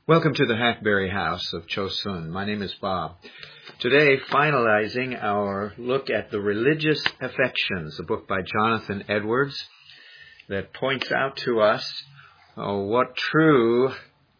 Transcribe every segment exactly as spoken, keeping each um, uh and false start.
Welcome to the Hackberry House of Chosun. My name is Bob. Today, finalizing our look at The Religious Affections, a book by Jonathan Edwards that points out to us uh, what true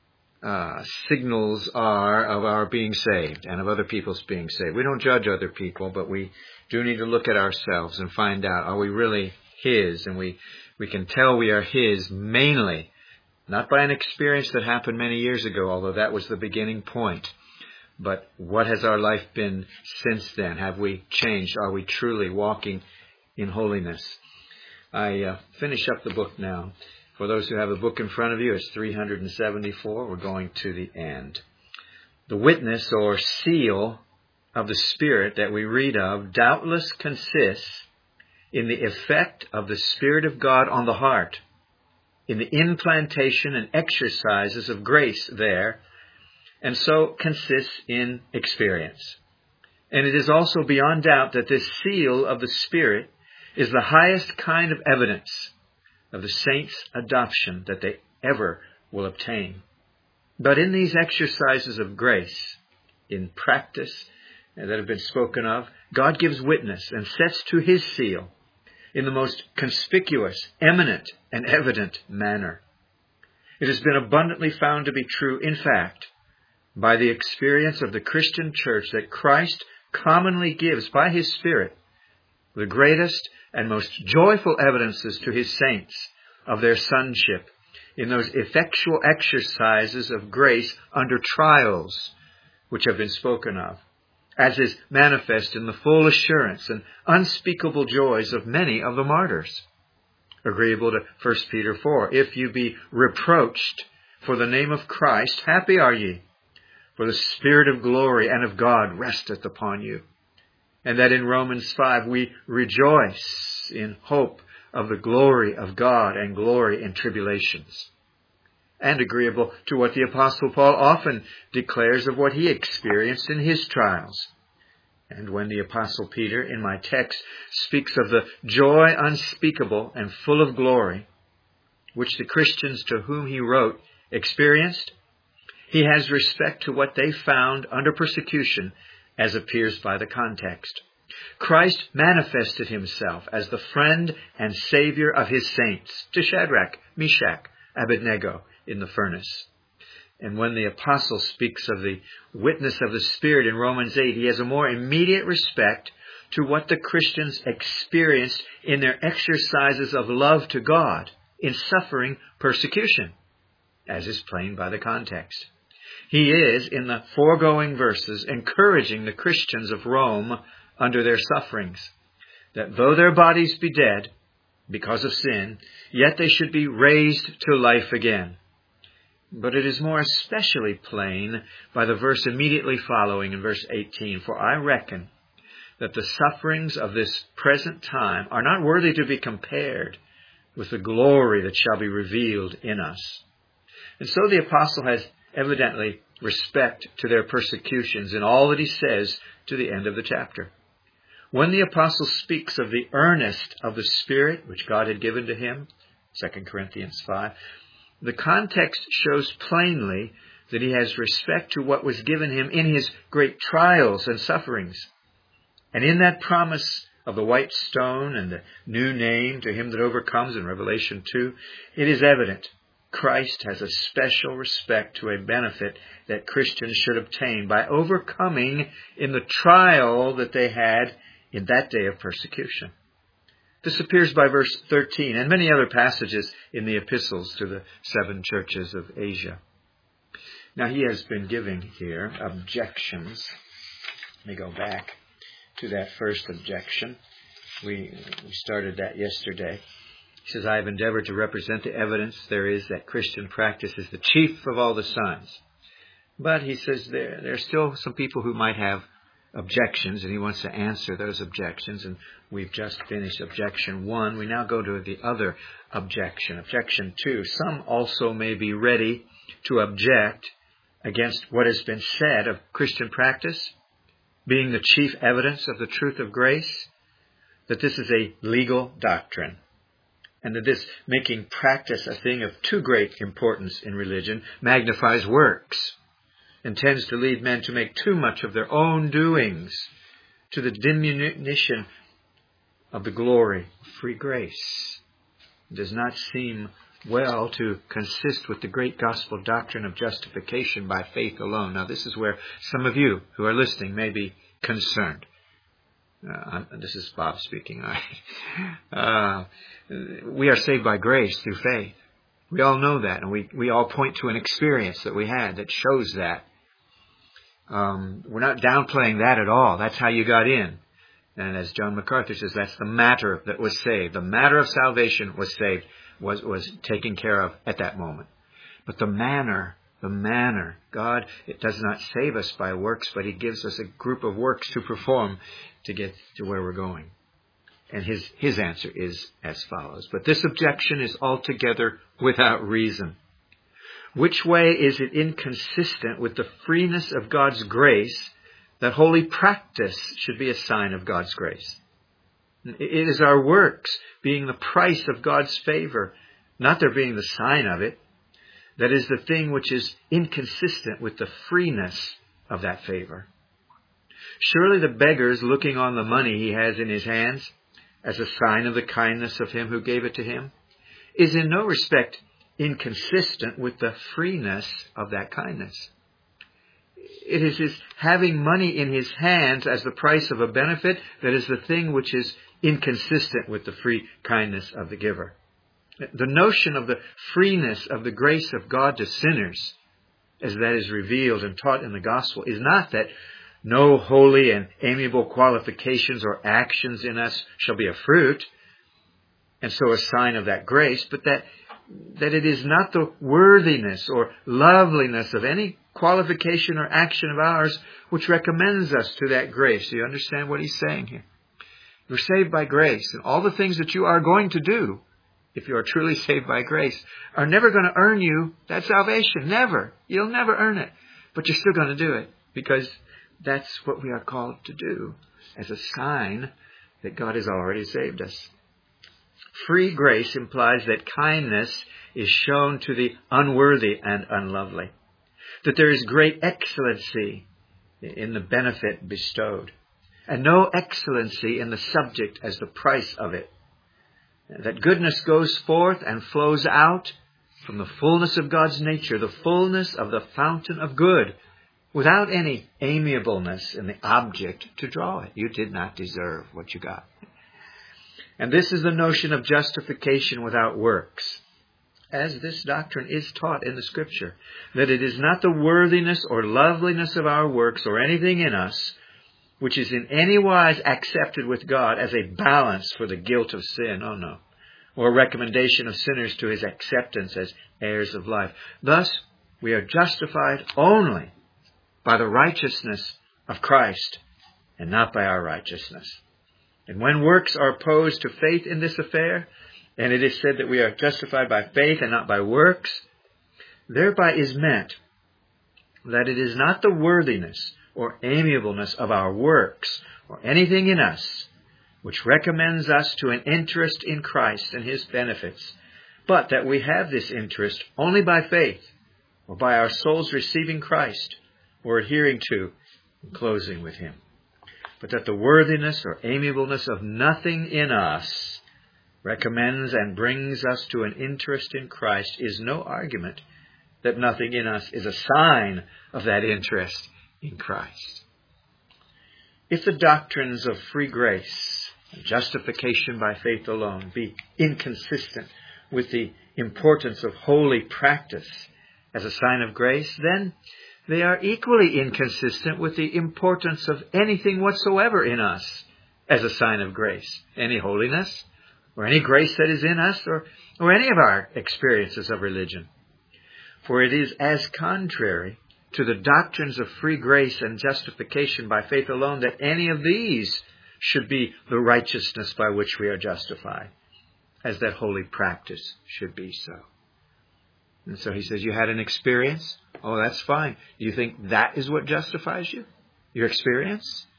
uh, signals are of our being saved and of other people's being saved. We don't judge other people, but we do need to look at ourselves and find out, are we really His? And we, we can tell we are His mainly not by an experience that happened many years ago, although that was the beginning point. But what has our life been since then? Have we changed? Are we truly walking in holiness? I uh, finish up the book now. For those who have a book in front of you, it's three hundred seventy-four. We're going to the end. The witness or seal of the Spirit that we read of doubtless consists in the effect of the Spirit of God on the heart, in the implantation and exercises of grace there, and so consists in experience. And it is also beyond doubt that this seal of the Spirit is the highest kind of evidence of the saints' adoption that they ever will obtain. But in these exercises of grace, in practice that have been spoken of, God gives witness and sets to His seal in the most conspicuous, eminent, and evident manner. It has been abundantly found to be true, in fact, by the experience of the Christian church that Christ commonly gives by His Spirit the greatest and most joyful evidences to His saints of their sonship in those effectual exercises of grace under trials which have been spoken of, as is manifest in the full assurance and unspeakable joys of many of the martyrs. Agreeable to First Peter four, if you be reproached for the name of Christ, happy are ye, for the Spirit of glory and of God resteth upon you. And that in Romans five we rejoice in hope of the glory of God and glory in tribulations. And agreeable to what the Apostle Paul often declares of what he experienced in his trials. And when the Apostle Peter, in my text, speaks of the joy unspeakable and full of glory, which the Christians to whom he wrote experienced, he has respect to what they found under persecution, as appears by the context. Christ manifested Himself as the friend and Savior of His saints to Shadrach, Meshach, Abednego in the furnace. And when the apostle speaks of the witness of the Spirit in Romans eight, he has a more immediate respect to what the Christians experienced in their exercises of love to God in suffering persecution, as is plain by the context. He is, in the foregoing verses, encouraging the Christians of Rome under their sufferings, that though their bodies be dead because of sin, yet they should be raised to life again. But it is more especially plain by the verse immediately following in verse eighteen. For I reckon that the sufferings of this present time are not worthy to be compared with the glory that shall be revealed in us. And so the apostle has evidently respect to their persecutions in all that he says to the end of the chapter. When the apostle speaks of the earnest of the Spirit which God had given to him, Second Corinthians five, the context shows plainly that he has respect to what was given him in his great trials and sufferings. And in that promise of the white stone and the new name to him that overcomes in Revelation two, it is evident Christ has a special respect to a benefit that Christians should obtain by overcoming in the trial that they had in that day of persecution. This appears by verse thirteen and many other passages in the epistles to the seven churches of Asia. Now he has been giving here objections. Let me go back to that first objection. We, we started that yesterday. He says, I have endeavored to represent the evidence there is that Christian practice is the chief of all the signs. But he says there, there are still some people who might have objections, and he wants to answer those objections. And we've just finished objection one. We now go to the other objection, objection two. Some also may be ready to object against what has been said of Christian practice being the chief evidence of the truth of grace, that this is a legal doctrine, and that this making practice a thing of too great importance in religion magnifies works and tends to lead men to make too much of their own doings, to the diminution of the glory of free grace. It does not seem well to consist with the great gospel doctrine of justification by faith alone. Now, this is where some of you who are listening may be concerned. Uh, this is Bob speaking. uh, we are saved by grace through faith. We all know that, and we, we all point to an experience that we had that shows that. Um, we're not downplaying that at all. That's how you got in. And as John MacArthur says, that's the matter that was saved. The matter of salvation was saved, was, was taken care of at that moment. But the manner, the manner, God, it does not save us by works, but He gives us a group of works to perform to get to where we're going. And his, his answer is as follows. But this objection is altogether without reason. Which way is it inconsistent with the freeness of God's grace that holy practice should be a sign of God's grace? It is our works being the price of God's favor, not their being the sign of it, that is the thing which is inconsistent with the freeness of that favor. Surely the beggar's looking on the money he has in his hands as a sign of the kindness of Him who gave it to him is in no respect inconsistent with the freeness of that kindness. It is his having money in his hands as the price of a benefit that is the thing which is inconsistent with the free kindness of the giver. The notion of the freeness of the grace of God to sinners, as that is revealed and taught in the gospel, is not that no holy and amiable qualifications or actions in us shall be a fruit, and so a sign of that grace, but that that it is not the worthiness or loveliness of any qualification or action of ours which recommends us to that grace. Do you understand what he's saying here? You're saved by grace, and all the things that you are going to do, if you are truly saved by grace, are never going to earn you that salvation. Never. You'll never earn it. But you're still going to do it, because that's what we are called to do as a sign that God has already saved us. Free grace implies that kindness is shown to the unworthy and unlovely, that there is great excellency in the benefit bestowed, and no excellency in the subject as the price of it, that goodness goes forth and flows out from the fullness of God's nature, the fullness of the fountain of good, without any amiableness in the object to draw it. You did not deserve what you got. And this is the notion of justification without works, as this doctrine is taught in the Scripture, that it is not the worthiness or loveliness of our works or anything in us which is in any wise accepted with God as a balance for the guilt of sin. Oh no. Or a recommendation of sinners to His acceptance as heirs of life. Thus, we are justified only by the righteousness of Christ and not by our righteousness. And when works are opposed to faith in this affair, and it is said that we are justified by faith and not by works, thereby is meant that it is not the worthiness or amiableness of our works or anything in us which recommends us to an interest in Christ and His benefits, but that we have this interest only by faith or by our souls receiving Christ or adhering to and closing with Him. But that the worthiness or amiableness of nothing in us recommends and brings us to an interest in Christ is no argument that nothing in us is a sign of that interest in Christ. If the doctrines of free grace and justification by faith alone be inconsistent with the importance of holy practice as a sign of grace, then they are equally inconsistent with the importance of anything whatsoever in us as a sign of grace. Any holiness, or any grace that is in us, or, or any of our experiences of religion. For it is as contrary to the doctrines of free grace and justification by faith alone that any of these should be the righteousness by which we are justified, as that holy practice should be so. And so he says, you had an experience? Oh, that's fine. Do you think that is what justifies you? Your experience?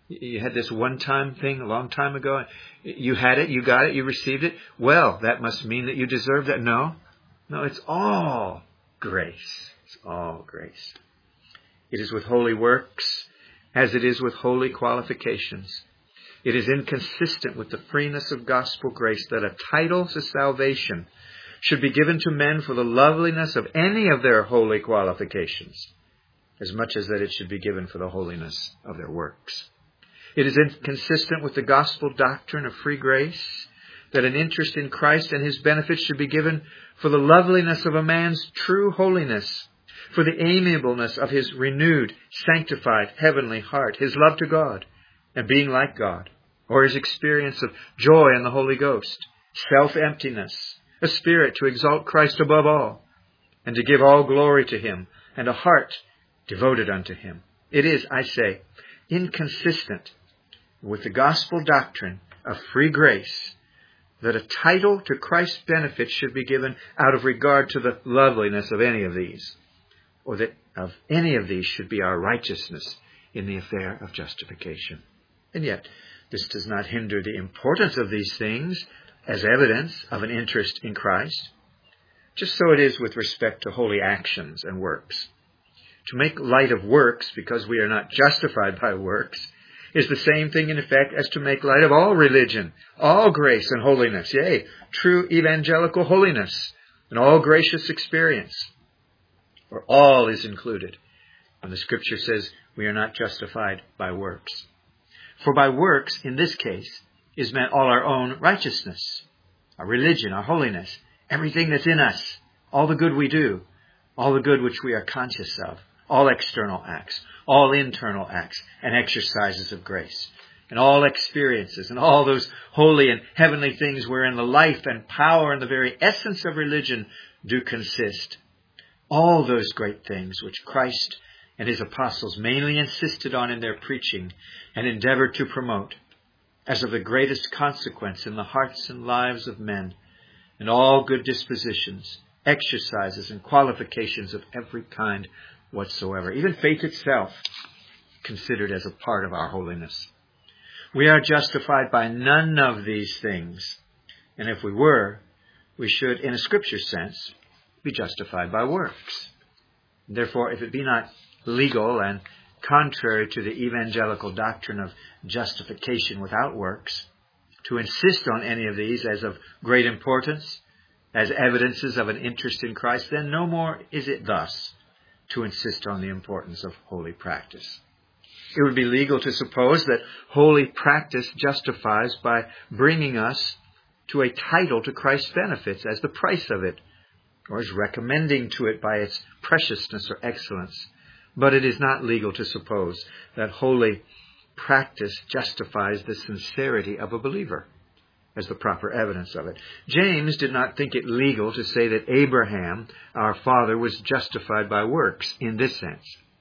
You had this one-time thing a long time ago. You had it, you got it, you received it. Well, that must mean that you deserve that. No. No, it's all grace. It's all grace. It is with holy works as it is with holy qualifications. It is inconsistent with the freeness of gospel grace that a title to salvation should be given to men for the loveliness of any of their holy qualifications, as much as that it should be given for the holiness of their works. It is inconsistent with the gospel doctrine of free grace that an interest in Christ and his benefits should be given for the loveliness of a man's true holiness, for the amiableness of his renewed, sanctified, heavenly heart, his love to God and being like God, or his experience of joy in the Holy Ghost, self-emptiness, a spirit to exalt Christ above all, and to give all glory to him, and a heart devoted unto him. It is, I say, inconsistent with the gospel doctrine of free grace that a title to Christ's benefit should be given out of regard to the loveliness of any of these, or that of any of these should be our righteousness in the affair of justification. And yet, this does not hinder the importance of these things as evidence of an interest in Christ. Just so it is with respect to holy actions and works. To make light of works because we are not justified by works is the same thing in effect as to make light of all religion, all grace and holiness, yea, true evangelical holiness and all gracious experience. For all is included. And the Scripture says we are not justified by works. For by works, in this case, is meant all our own righteousness, our religion, our holiness, everything that's in us, all the good we do, all the good which we are conscious of, all external acts, all internal acts and exercises of grace, and all experiences, and all those holy and heavenly things wherein the life and power and the very essence of religion do consist. All those great things which Christ and his apostles mainly insisted on in their preaching and endeavored to promote, as of the greatest consequence in the hearts and lives of men, and all good dispositions, exercises and qualifications of every kind whatsoever, even faith itself, considered as a part of our holiness. We are justified by none of these things, and if we were, we should, in a Scripture sense, be justified by works. Therefore, if it be not legal and contrary to the evangelical doctrine of justification without works, to insist on any of these as of great importance, as evidences of an interest in Christ, then no more is it thus to insist on the importance of holy practice. It would be legal to suppose that holy practice justifies by bringing us to a title to Christ's benefits as the price of it, or as recommending to it by its preciousness or excellence. But it is not legal to suppose that holy practice justifies the sincerity of a believer as the proper evidence of it. James did not think it legal to say that Abraham, our father, was justified by works in this sense.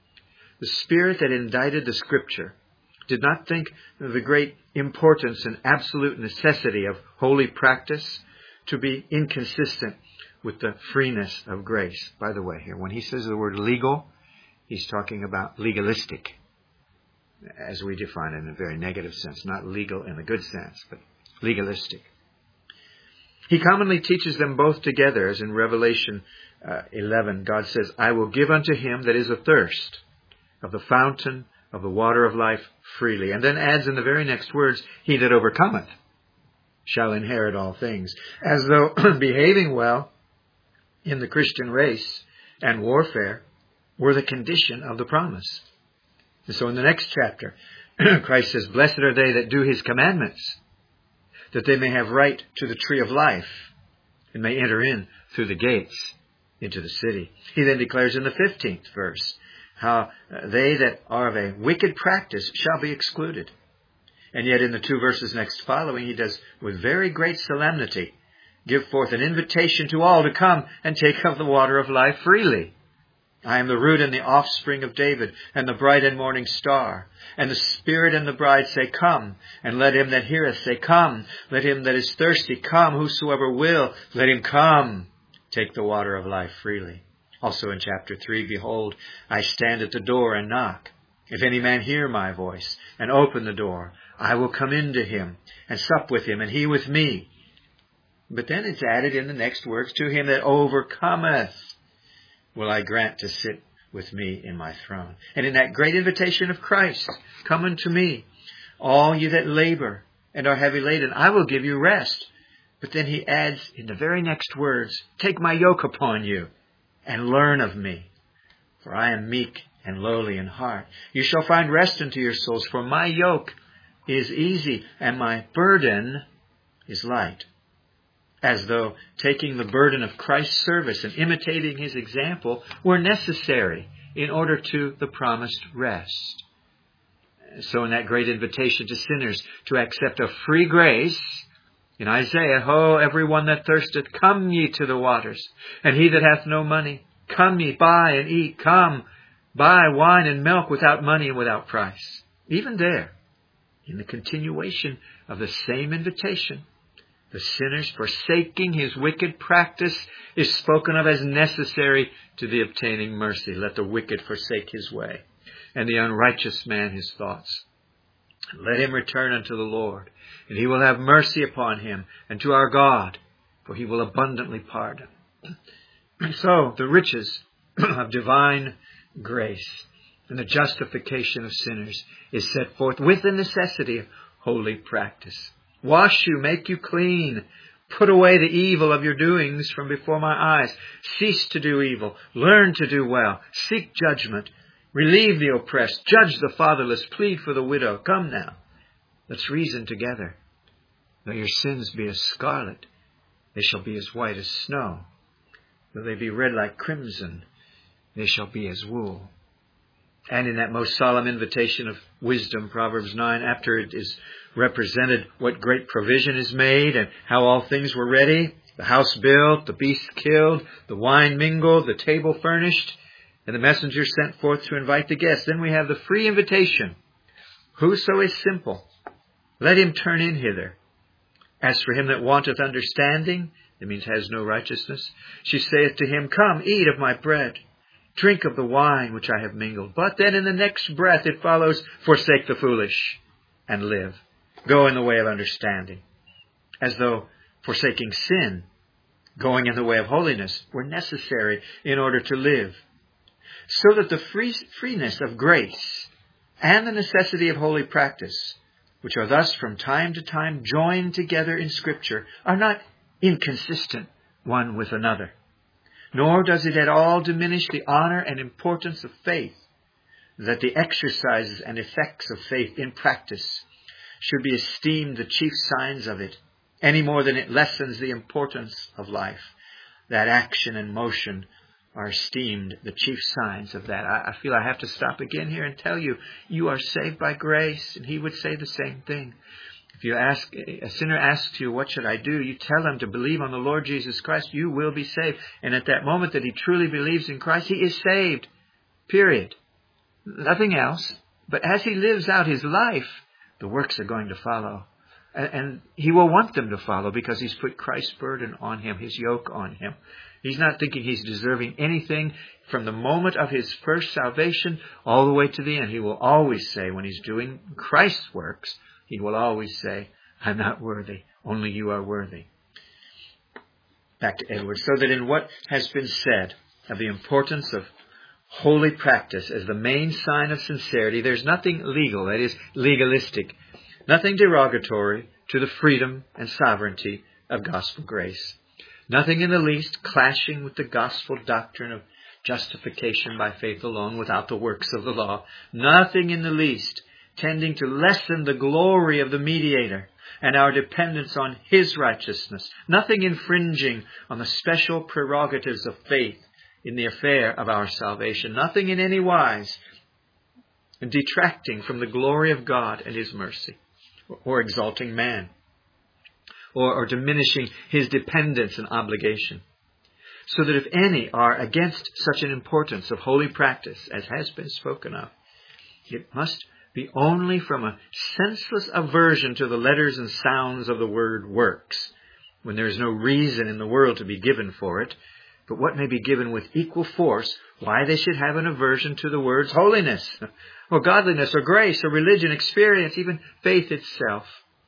The Spirit that indicted the Scripture did not think of the great importance and absolute necessity of holy practice to be inconsistent with the freeness of grace. By the way, here, when he says the word legal, he's talking about legalistic, as we define it in a very negative sense, not legal in the good sense, but legalistic. He commonly teaches them both together, as in Revelation uh, eleven, God says, I will give unto him that is athirst of the fountain of the water of life freely. And then adds in the very next words, he that overcometh shall inherit all things. As though behaving well in the Christian race and warfare were the condition of the promise. And so in the next chapter, Christ says, blessed are they that do his commandments, that they may have right to the tree of life and may enter in through the gates into the city. He then declares in the fifteenth verse how they that are of a wicked practice shall be excluded. And yet in the two verses next following, he does with very great solemnity give forth an invitation to all to come and take of the water of life freely. I am the root and the offspring of David, and the bright and morning star. And the Spirit and the bride say, come. And let him that heareth say, come. Let him that is thirsty come. Whosoever will, let him come. Take the water of life freely. Also in chapter three, behold, I stand at the door and knock. If any man hear my voice and open the door, I will come into him and sup with him and he with me. But then it's added in the next words, to him that overcometh will I grant to sit with me in my throne. And in that great invitation of Christ, come unto me, all ye that labor and are heavy laden, I will give you rest. But then he adds in the very next words, take my yoke upon you and learn of me, for I am meek and lowly in heart. You shall find rest unto your souls, for my yoke is easy and my burden is light. As though taking the burden of Christ's service and imitating his example were necessary in order to the promised rest. So in that great invitation to sinners to accept a free grace, in Isaiah, Ho, every one that thirsteth, come ye to the waters. And he that hath no money, come ye, buy and eat. Come, buy wine and milk without money and without price. Even there, in the continuation of the same invitation, the sinner's forsaking his wicked practice is spoken of as necessary to the obtaining mercy. Let the wicked forsake his way, and the unrighteous man his thoughts. Let him return unto the Lord, and he will have mercy upon him, and to our God, for he will abundantly pardon. And so the riches of divine grace and the justification of sinners is set forth with the necessity of holy practice. Wash you, make you clean. Put away the evil of your doings from before my eyes. Cease to do evil. Learn to do well. Seek judgment. Relieve the oppressed. Judge the fatherless. Plead for the widow. Come now, let's reason together. Though your sins be as scarlet, they shall be as white as snow. Though they be red like crimson, they shall be as wool. And in that most solemn invitation of wisdom, Proverbs nine, after it is represented what great provision is made and how all things were ready, the house built, the beast killed, the wine mingled, the table furnished, and the messenger sent forth to invite the guests. Then we have the free invitation. Whoso is simple, let him turn in hither. As for him that wanteth understanding, that means has no righteousness, she saith to him, come, eat of my bread. Drink of the wine which I have mingled. But then in the next breath it follows, forsake the foolish and live. Go in the way of understanding. As though forsaking sin, going in the way of holiness, were necessary in order to live. So that the free, freeness of grace and the necessity of holy practice, which are thus from time to time joined together in Scripture, are not inconsistent one with another. Nor does it at all diminish the honor and importance of faith, that the exercises and effects of faith in practice should be esteemed the chief signs of it, any more than it lessens the importance of life, that action and motion are esteemed the chief signs of that. I, I feel I have to stop again here and tell you, you are saved by grace, and he would say the same thing. If you ask, a sinner asks you, what should I do? You tell him to believe on the Lord Jesus Christ. You will be saved. And at that moment that he truly believes in Christ, he is saved. Period. Nothing else. But as he lives out his life, the works are going to follow. And, and he will want them to follow because he's put Christ's burden on him, his yoke on him. He's not thinking he's deserving anything from the moment of his first salvation all the way to the end. He will always say, when he's doing Christ's works, he will always say, I'm not worthy. Only you are worthy. Back to Edwards. So that in what has been said of the importance of holy practice as the main sign of sincerity, there's nothing legal, that is legalistic, nothing derogatory to the freedom and sovereignty of gospel grace. Nothing in the least clashing with the gospel doctrine of justification by faith alone without the works of the law. Nothing in the least tending to lessen the glory of the mediator and our dependence on his righteousness. Nothing infringing on the special prerogatives of faith in the affair of our salvation. Nothing in any wise detracting from the glory of God and his mercy, or exalting man, or, or diminishing his dependence and obligation. So that if any are against such an importance of holy practice as has been spoken of, it must be only from a senseless aversion to the letters and sounds of the word works, when there is no reason in the world to be given for it, but what may be given with equal force, why they should have an aversion to the words holiness, or godliness, or grace, or religion, experience, even faith itself.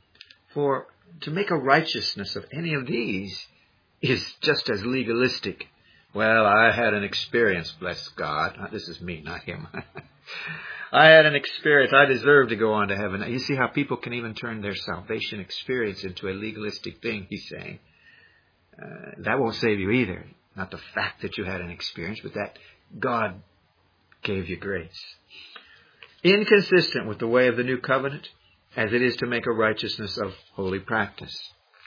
For to make a righteousness of any of these is just as legalistic. Well, I had an experience, bless God. This is me, not him. I had an experience. I deserve to go on to heaven. You see how people can even turn their salvation experience into a legalistic thing, he's saying. Uh, that won't save you either. Not the fact that you had an experience, but that God gave you grace. Inconsistent with the way of the new covenant, as it is to make a righteousness of holy practice.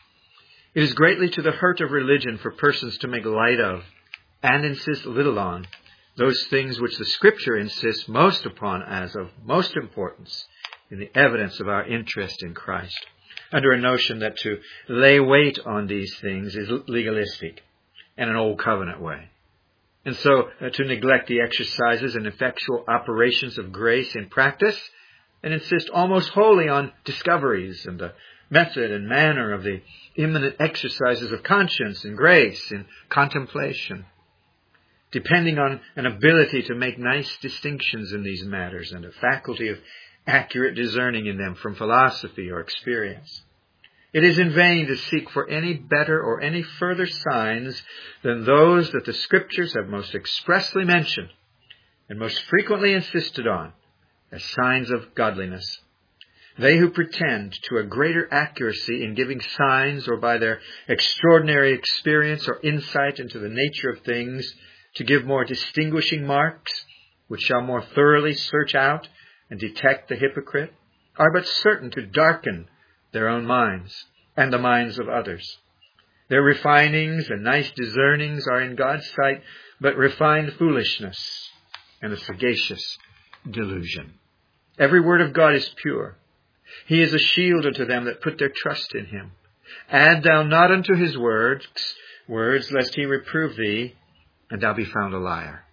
It is greatly to the hurt of religion for persons to make light of and insist little on those things which the Scripture insists most upon as of most importance in the evidence of our interest in Christ, under a notion that to lay weight on these things is legalistic and an old covenant way. And so uh, to neglect the exercises and effectual operations of grace in practice and insist almost wholly on discoveries and the method and manner of the imminent exercises of conscience and grace and contemplation, depending on an ability to make nice distinctions in these matters and a faculty of accurate discerning in them from philosophy or experience. It is in vain to seek for any better or any further signs than those that the Scriptures have most expressly mentioned and most frequently insisted on as signs of godliness. They who pretend to a greater accuracy in giving signs or by their extraordinary experience or insight into the nature of things to give more distinguishing marks, which shall more thoroughly search out and detect the hypocrite, are but certain to darken their own minds and the minds of others. Their refinings and nice discernings are in God's sight but refined foolishness and a sagacious delusion. Every word of God is pure. He is a shield unto them that put their trust in him. Add thou not unto his words, words, lest he reprove thee, and thou be found a liar.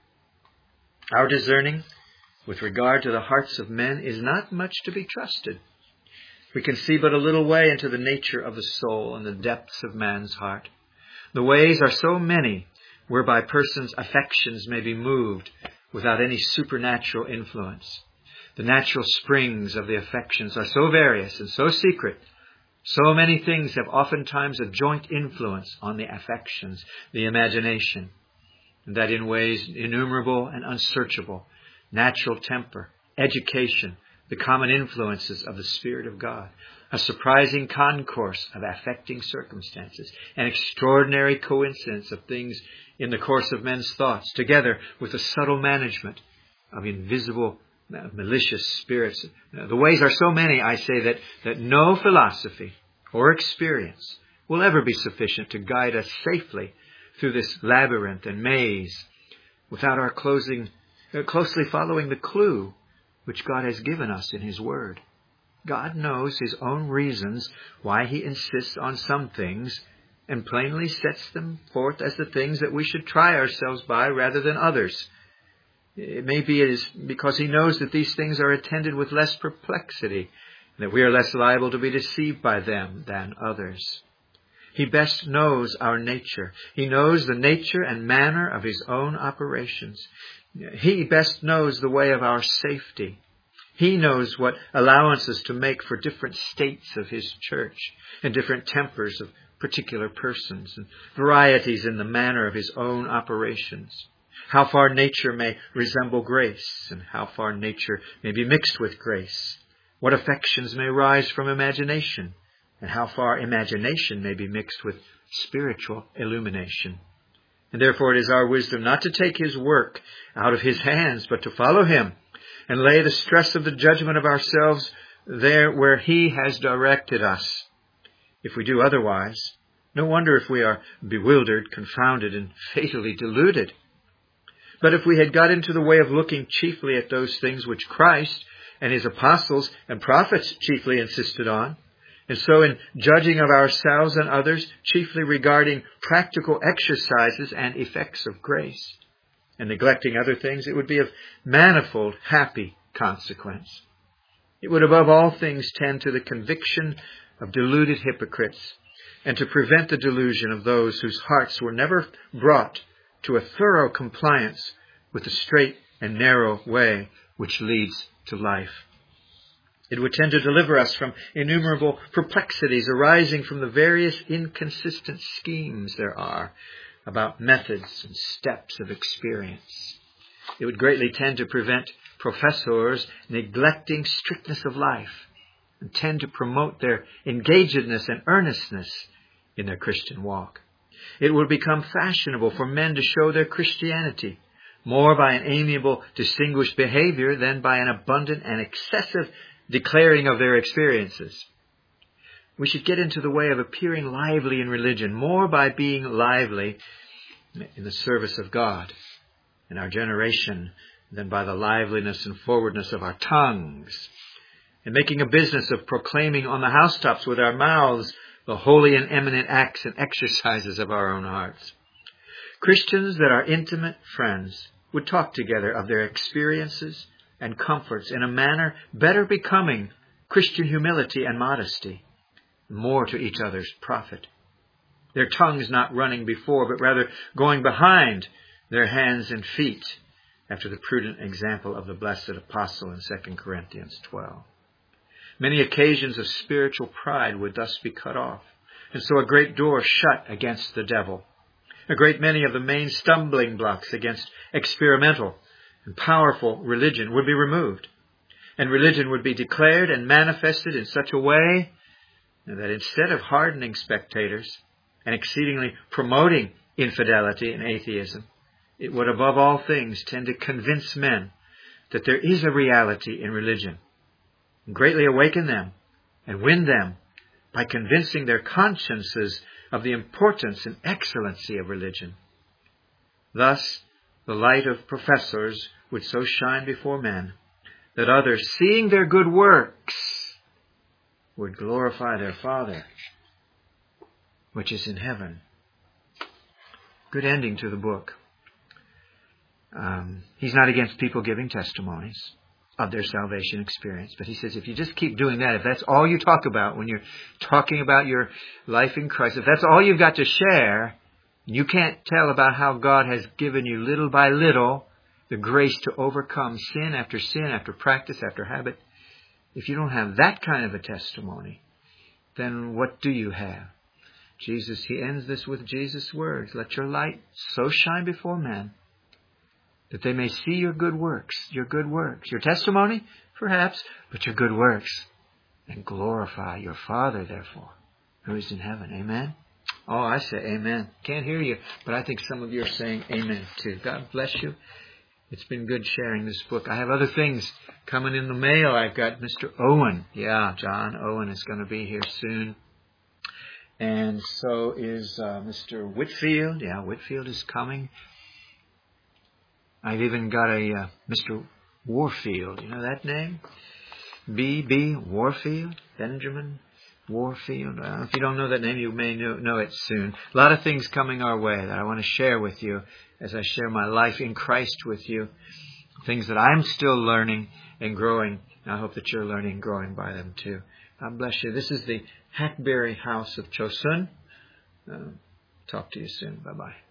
Our discerning with regard to the hearts of men is not much to be trusted. We can see but a little way into the nature of the soul and the depths of man's heart. The ways are so many whereby persons' affections may be moved without any supernatural influence. The natural springs of the affections are so various and so secret. So many things have oftentimes a joint influence on the affections, the imagination, and that in ways innumerable and unsearchable, natural temper, education, the common influences of the Spirit of God, a surprising concourse of affecting circumstances, an extraordinary coincidence of things in the course of men's thoughts, together with the subtle management of invisible malicious spirits. The ways are so many, I say, that, that no philosophy or experience will ever be sufficient to guide us safely through this labyrinth and maze without our closing, uh, closely following the clue which God has given us in his word. God knows his own reasons why he insists on some things and plainly sets them forth as the things that we should try ourselves by rather than others. It may be it is because he knows that these things are attended with less perplexity, that we are less liable to be deceived by them than others. He best knows our nature. He knows the nature and manner of his own operations. He best knows the way of our safety. He knows what allowances to make for different states of his church and different tempers of particular persons and varieties in the manner of his own operations. How far nature may resemble grace and how far nature may be mixed with grace. What affections may rise from imagination and how far imagination may be mixed with spiritual illumination. And therefore it is our wisdom not to take his work out of his hands, but to follow him and lay the stress of the judgment of ourselves there where he has directed us. If we do otherwise, no wonder if we are bewildered, confounded, and fatally deluded. But if we had got into the way of looking chiefly at those things which Christ and his apostles and prophets chiefly insisted on, and so in judging of ourselves and others, chiefly regarding practical exercises and effects of grace, and neglecting other things, it would be of manifold happy consequence. It would above all things tend to the conviction of deluded hypocrites, and to prevent the delusion of those whose hearts were never brought to a thorough compliance with the straight and narrow way which leads to life. It would tend to deliver us from innumerable perplexities arising from the various inconsistent schemes there are about methods and steps of experience. It would greatly tend to prevent professors neglecting strictness of life and tend to promote their engagedness and earnestness in their Christian walk. It would become fashionable for men to show their Christianity more by an amiable, distinguished behavior than by an abundant and excessive declaring of their experiences. We should get into the way of appearing lively in religion more by being lively in the service of God in our generation than by the liveliness and forwardness of our tongues, and making a business of proclaiming on the housetops with our mouths the holy and eminent acts and exercises of our own hearts. Christians that are intimate friends would talk together of their experiences and comforts in a manner better becoming Christian humility and modesty, more to each other's profit. Their tongues not running before, but rather going behind their hands and feet, after the prudent example of the blessed apostle in Second Corinthians twelve. Many occasions of spiritual pride would thus be cut off, and so a great door shut against the devil. A great many of the main stumbling blocks against experimental and powerful religion would be removed, and religion would be declared and manifested in such a way that instead of hardening spectators and exceedingly promoting infidelity and atheism, it would above all things tend to convince men that there is a reality in religion, and greatly awaken them and win them by convincing their consciences of the importance and excellency of religion. Thus, the light of professors would so shine before men that others, seeing their good works, would glorify their Father, which is in heaven. Good ending to the book. Um, he's not against people giving testimonies of their salvation experience. But he says, if you just keep doing that, if that's all you talk about when you're talking about your life in Christ, if that's all you've got to share, you can't tell about how God has given you little by little the grace to overcome sin after sin, after practice, after habit. If you don't have that kind of a testimony, then what do you have? Jesus, he ends this with Jesus' words. Let your light so shine before men that they may see your good works, your good works, your testimony, perhaps, but your good works, and glorify your Father, therefore, who is in heaven. Amen? Oh, I say amen. Can't hear you, but I think some of you are saying amen too. God bless you. It's been good sharing this book. I have other things coming in the mail. I've got Mister Owen. Yeah, John Owen is going to be here soon. And so is uh, Mister Whitfield. Yeah, Whitfield is coming. I've even got a uh, Mister Warfield. You know that name? B B Warfield? Benjamin Warfield. Uh, if you don't know that name, you may know, know it soon. A lot of things coming our way that I want to share with you as I share my life in Christ with you. Things that I'm still learning and growing. I hope that you're learning and growing by them too. God bless you. This is the Hackberry House of Chosun. Uh, talk to you soon. Bye-bye.